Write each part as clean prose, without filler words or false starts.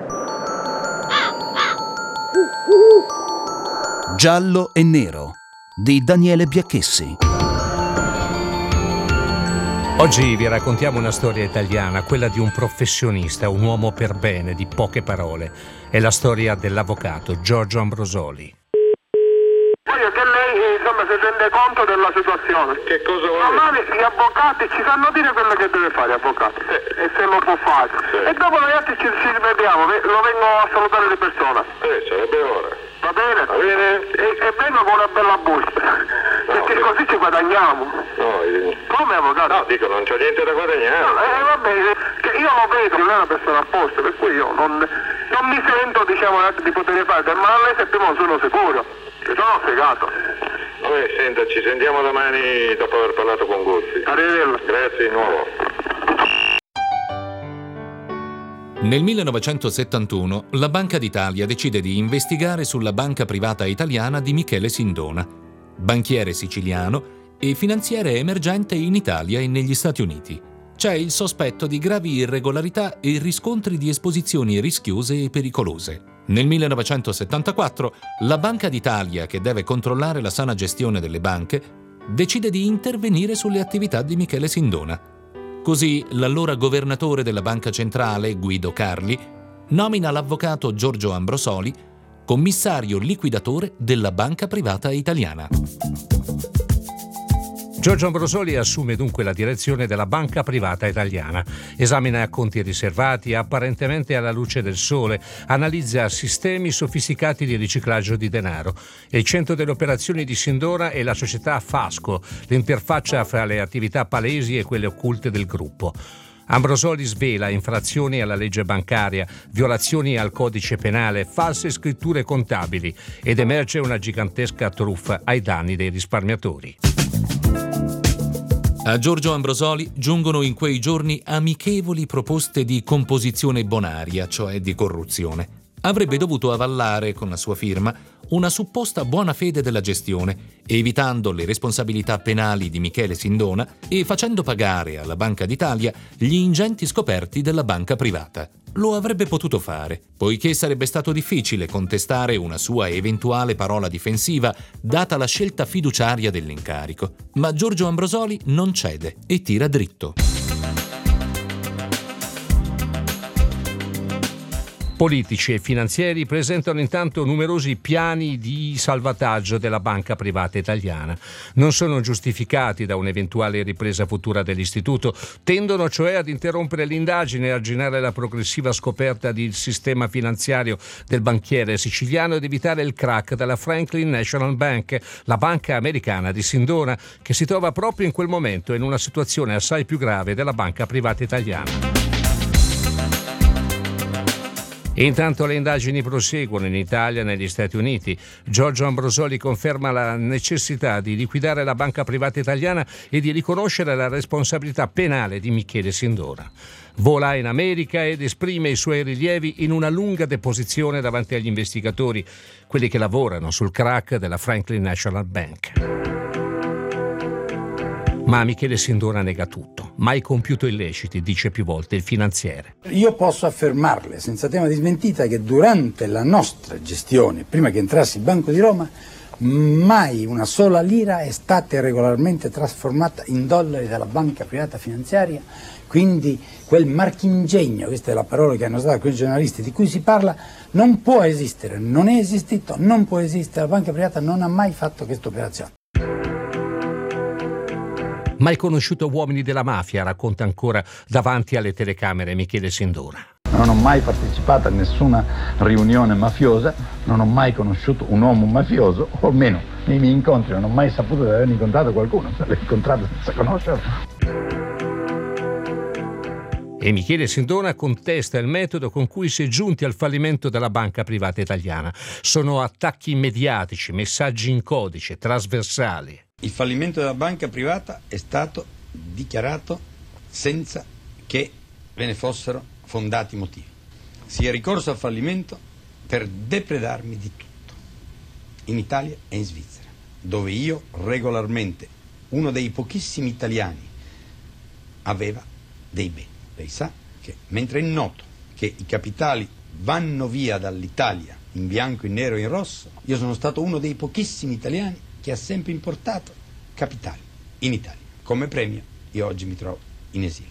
Giallo e nero di Daniele Biacchessi. Oggi vi raccontiamo una storia italiana, quella di un professionista, un uomo per bene, di poche parole. È la storia dell'avvocato Giorgio Ambrosoli. Voglio che lei insomma si rende conto della situazione. Che cosa vuole? Normale, gli avvocati ci sanno dire quello che deve fare, avvocati, e se lo può fare. Sì. E dopo noi altri ci rivediamo, lo vengo a salutare di persona. Sarebbe ora. Va bene? Va bene? E vengo con una bella busta, perché così ci guadagniamo. No, Come, avvocato? no, dico, non c'è niente da guadagnare. Va bene, che io lo vedo, non è una persona apposta, per cui io non mi sento, diciamo, di poter fare del male se prima non sono sicuro. Che sono fregato. Vabbè, senta, ci sentiamo domani dopo aver parlato con Guzzi. Arrivederci. Grazie di nuovo. Nel 1971 la Banca d'Italia decide di investigare sulla banca privata italiana di Michele Sindona, banchiere siciliano e finanziere emergente in Italia e negli Stati Uniti. C'è il sospetto di gravi irregolarità e riscontri di esposizioni rischiose e pericolose. Nel 1974 la Banca d'Italia, che deve controllare la sana gestione delle banche, decide di intervenire sulle attività di Michele Sindona. Così l'allora governatore della Banca Centrale, Guido Carli, nomina l'avvocato Giorgio Ambrosoli commissario liquidatore della banca privata italiana. Giorgio Ambrosoli assume dunque la direzione della banca privata italiana, esamina conti riservati apparentemente alla luce del sole, analizza sistemi sofisticati di riciclaggio di denaro. E il centro delle operazioni di Sindona è la società Fasco, l'interfaccia fra le attività palesi e quelle occulte del gruppo. Ambrosoli svela infrazioni alla legge bancaria, violazioni al codice penale, false scritture contabili ed emerge una gigantesca truffa ai danni dei risparmiatori. A Giorgio Ambrosoli giungono in quei giorni amichevoli proposte di composizione bonaria, cioè di corruzione. Avrebbe dovuto avallare, con la sua firma, una supposta buona fede della gestione, evitando le responsabilità penali di Michele Sindona e facendo pagare alla Banca d'Italia gli ingenti scoperti della banca privata. Lo avrebbe potuto fare, poiché sarebbe stato difficile contestare una sua eventuale parola difensiva, data la scelta fiduciaria dell'incarico. Ma Giorgio Ambrosoli non cede e tira dritto. Politici e finanzieri presentano intanto numerosi piani di salvataggio della banca privata italiana. Non sono giustificati da un'eventuale ripresa futura dell'istituto, tendono cioè ad interrompere l'indagine e arginare la progressiva scoperta del sistema finanziario del banchiere siciliano ed evitare il crack della Franklin National Bank, la banca americana di Sindona, che si trova proprio in quel momento in una situazione assai più grave della banca privata italiana. Intanto le indagini proseguono in Italia e negli Stati Uniti. Giorgio Ambrosoli conferma la necessità di liquidare la banca privata italiana e di riconoscere la responsabilità penale di Michele Sindona. Vola in America ed esprime i suoi rilievi in una lunga deposizione davanti agli investigatori, quelli che lavorano sul crack della Franklin National Bank. Ma Michele Sindona nega tutto. Mai compiuto illeciti, dice più volte il finanziere. Io posso affermarle senza tema di smentita che durante la nostra gestione, prima che entrassi il Banco di Roma, mai una sola lira è stata regolarmente trasformata in dollari dalla banca privata finanziaria. Quindi quel marchingegno, questa è la parola che hanno usato quei giornalisti di cui si parla, non può esistere, non è esistito, non può esistere. La banca privata non ha mai fatto questa operazione. Mai conosciuto uomini della mafia, racconta ancora davanti alle telecamere Michele Sindona. Non ho mai partecipato a nessuna riunione mafiosa, non ho mai conosciuto un uomo mafioso, o almeno nei miei incontri non ho mai saputo di aver incontrato qualcuno, se l'ho incontrato senza conoscerlo. E Michele Sindona contesta il metodo con cui si è giunti al fallimento della banca privata italiana. Sono attacchi mediatici, messaggi in codice, trasversali. Il fallimento della banca privata è stato dichiarato senza che ve ne fossero fondati motivi. Si è ricorso al fallimento per depredarmi di tutto, in Italia e in Svizzera, dove io regolarmente, uno dei pochissimi italiani, aveva dei beni. Lei sa che, mentre è noto che i capitali vanno via dall'Italia in bianco, in nero e in rosso, io sono stato uno dei pochissimi italiani che ha sempre importato capitali in Italia. Come premio io oggi mi trovo in esilio.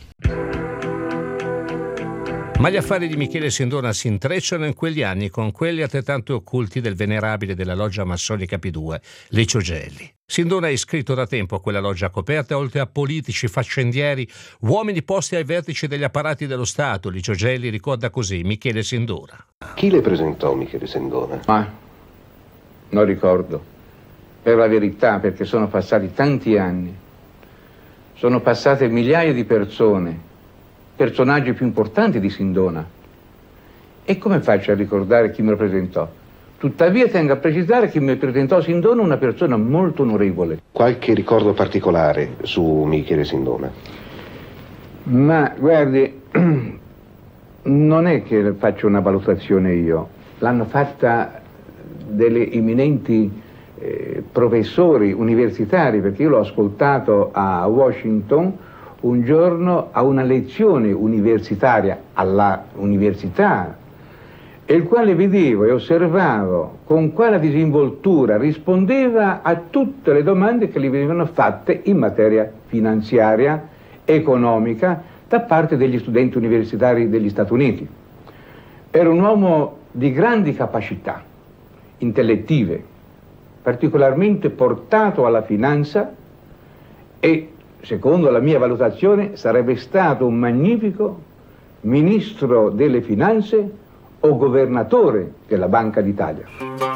Ma gli affari di Michele Sindona si intrecciano in quegli anni con quelli altrettanto occulti del venerabile della loggia massonica P2, Licio Gelli. Sindona è iscritto da tempo a quella loggia coperta, oltre a politici, faccendieri, uomini posti ai vertici degli apparati dello Stato. Licio Gelli ricorda così Michele Sindona. Chi le presentò Michele Sindona? Non ricordo. Per la verità, perché sono passati tanti anni. Sono passate migliaia di persone, personaggi più importanti di Sindona. E come faccio a ricordare chi me lo presentò? Tuttavia tengo a precisare che mi presentò Sindona una persona molto onorevole. Qualche ricordo particolare su Michele Sindona? Ma guardi, non è che faccio una valutazione io, l'hanno fatta delle eminenti professori universitari, perché io l'ho ascoltato a Washington un giorno a una lezione universitaria alla università, e il quale vedevo e osservavo con quale disinvoltura rispondeva a tutte le domande che gli venivano fatte in materia finanziaria, economica, da parte degli studenti universitari degli Stati Uniti. Era un uomo di grandi capacità intellettive, particolarmente portato alla finanza, e secondo la mia valutazione sarebbe stato un magnifico ministro delle finanze o governatore della Banca d'Italia.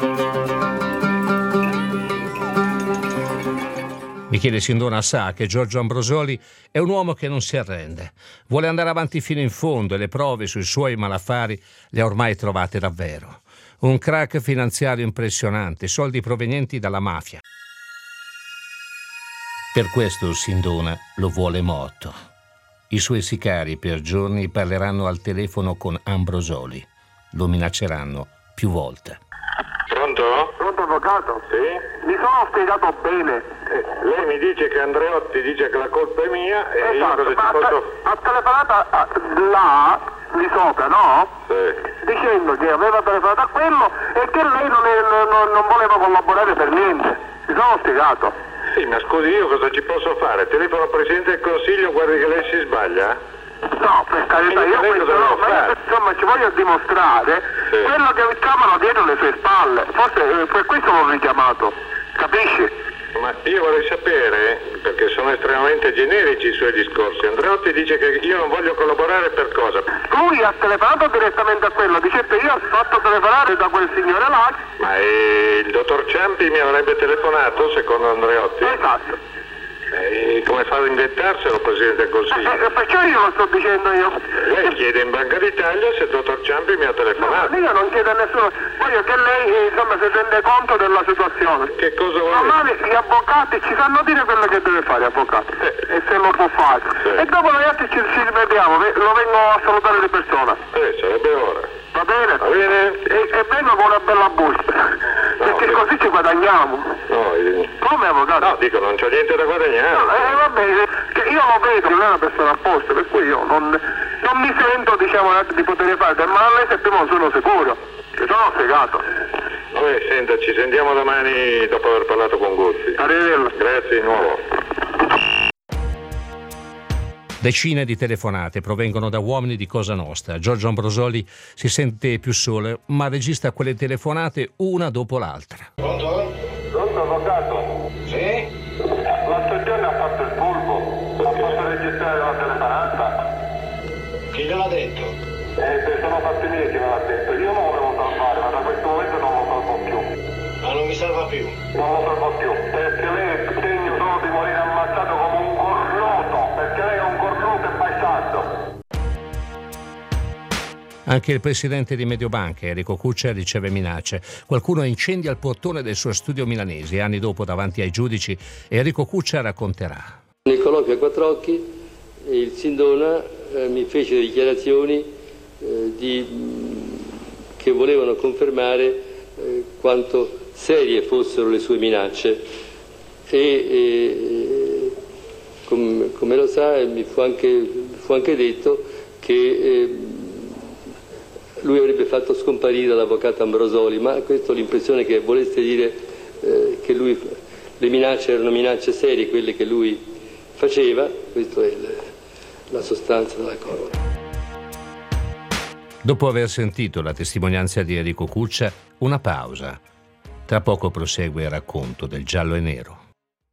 Michele Sindona sa che Giorgio Ambrosoli è un uomo che non si arrende. Vuole andare avanti fino in fondo e le prove sui suoi malaffari le ha ormai trovate davvero. Un crack finanziario impressionante, soldi provenienti dalla mafia. Per questo Sindona lo vuole morto. I suoi sicari per giorni parleranno al telefono con Ambrosoli. Lo minacceranno più volte. Pronto? Pronto, avvocato? Sì? Mi sono spiegato bene. Lei mi dice che Andreotti dice che la colpa è mia e Esatto, io cosa ma ci posso... ha telefonato là, di sopra, no? Sì. Dicendo che aveva telefonato a quello e che lei non voleva collaborare per niente. Mi sono spiegato. Sì, ma scusi, io cosa ci posso fare? Telefono al Presidente del Consiglio, guardi che lei si sbaglia? No, per carità, io questo no, ma io, insomma ci voglio dimostrare quello che chiamano dietro le sue spalle. Forse per questo l'ho richiamato, capisci? Ma io vorrei sapere, perché sono estremamente generici i suoi discorsi. Andreotti dice che io non voglio collaborare per cosa? Lui ha telefonato direttamente a quello, dice che io ho fatto telefonare da quel signore là. Ma il dottor Ciampi mi avrebbe telefonato, secondo Andreotti? Esatto. E come fa ad inventarselo, Presidente del Consiglio? Perciò io lo sto dicendo io. Lei chiede in Banca d'Italia se il dottor Ciampi mi ha telefonato. No, io non chiedo a nessuno, voglio che lei insomma si rende conto della situazione. Che cosa vuole? Normale, gli avvocati ci sanno dire quello che deve fare, avvocato, e se lo può fare. E dopo noi altri ci rivediamo, lo vengo a salutare di persona. Sarebbe ora. Va bene? Va bene? E vengo con una bella busta. Perché così ci guadagniamo. Come, avvocato? No, dico, non c'è niente da guadagnare. No, va bene, che io lo vedo, non è una persona apposta, per cui io non mi sento, diciamo, di poter fare del male se prima non sono sicuro. Che sono spiegato. Vabbè, senta, ci sentiamo domani dopo aver parlato con Guzzi. Arrivederci. Grazie di nuovo. Decine di telefonate provengono da uomini di Cosa Nostra. Giorgio Ambrosoli si sente più solo, ma registra quelle telefonate una dopo l'altra. Pronto? Pronto, avvocato? Sì? L'altro giorno ha fatto il furbo. Non posso registrare la telefonata? Chi gliel'ha detto? Sono fatti miei che me l'ha detto. Io non lo volevo salvare, ma da questo momento non lo salvo più. Ma non mi salva più? Non lo salvo più, perché lei è segno solo di morire ammazzato come un cornuto, perché lei è un cornuto e bastardo. Anche il presidente di Mediobanca, Enrico Cuccia, riceve minacce. Qualcuno incendia il portone del suo studio milanese. Anni dopo, davanti ai giudici, Enrico Cuccia racconterà. Nel colloquio a quattro occhi, il Sindona mi fece dichiarazioni che volevano confermare quanto serie fossero le sue minacce e come lo sa mi fu anche detto che lui avrebbe fatto scomparire l'avvocato Ambrosoli, ma questa è l'impressione che volesse dire che le minacce erano minacce serie, quelle che lui faceva. Questa è la sostanza della cosa. Dopo aver sentito la testimonianza di Enrico Cuccia, una pausa. Tra poco prosegue il racconto del Giallo e Nero.